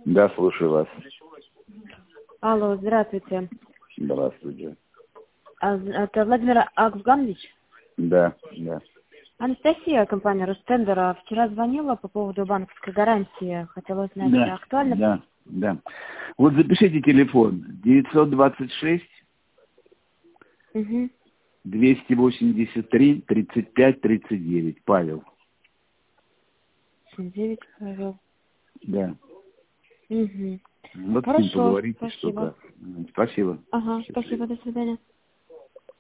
Да, слушаю вас. Алло, здравствуйте. Здравствуйте. Это Владимир Аксганович? Да, да. Анастасия, компания Ростендера. Вчера звонила по поводу банковской гарантии. Хотела узнать, Да, актуально? да, да. Вот запишите телефон 926 Угу. 283 35 39. Павел. 9, Павел. Да. Угу. Вот с ним Хорошо, поговорите, что спасибо. как. Спасибо. Ага, спасибо, до свидания.